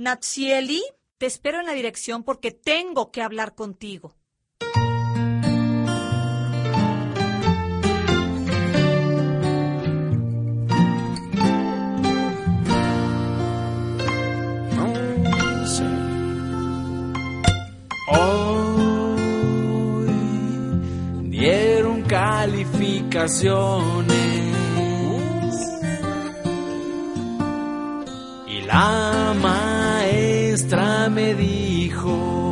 Natsieli, te espero en la dirección porque tengo que hablar contigo. Hoy dieron calificaciones y la maestra me dijo: